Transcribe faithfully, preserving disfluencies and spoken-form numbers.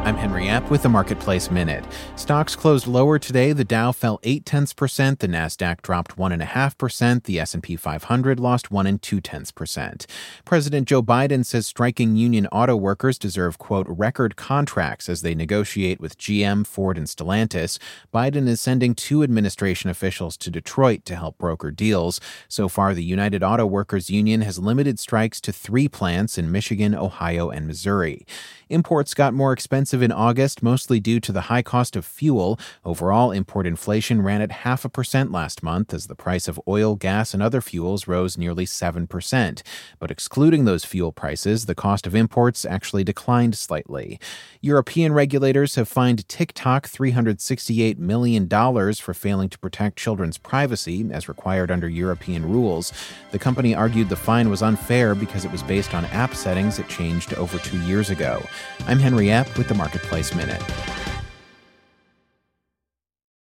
I'm Henry Epp with the Marketplace Minute. Stocks closed lower today. The Dow fell eight tenths percent. The Nasdaq dropped one and a half percent. The S and P five hundred lost one and two tenths percent. President Joe Biden says striking union auto workers deserve, quote, record contracts as they negotiate with G M, Ford, and Stellantis. Biden is sending two administration officials to Detroit to help broker deals. So far, the United Auto Workers Union has limited strikes to three plants in Michigan, Ohio, and Missouri. Imports got more expensive in August, mostly due to the high cost of fuel. Overall, import inflation ran at half a percent last month as the price of oil, gas, and other fuels rose nearly seven percent. But excluding those fuel prices, the cost of imports actually declined slightly. European regulators have fined TikTok three hundred sixty-eight million dollars for failing to protect children's privacy, as required under European rules. The company argued the fine was unfair because it was based on app settings it changed over two years ago. I'm Henry Epp with the Marketplace Minute.